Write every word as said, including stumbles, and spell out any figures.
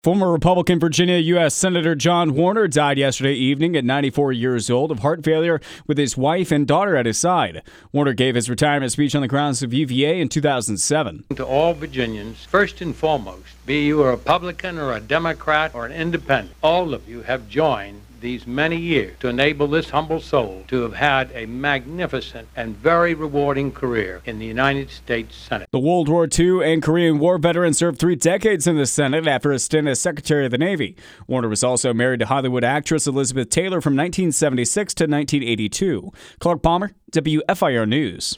Former Republican Virginia U S Senator John Warner died yesterday evening at ninety-four years old of heart failure with his wife and daughter at his side. Warner gave his retirement speech on the grounds of U V A in two thousand seven. To all Virginians, first and foremost, be you a Republican or a Democrat or an independent, all of you have joined these many years to enable this humble soul to have had a magnificent and very rewarding career in the United States Senate. The World War Two and Korean War veteran served three decades in the Senate after a stint as Secretary of the Navy. Warner was also married to Hollywood actress Elizabeth Taylor from nineteen seventy-six to nineteen eighty-two. Clark Palmer, W F I R News.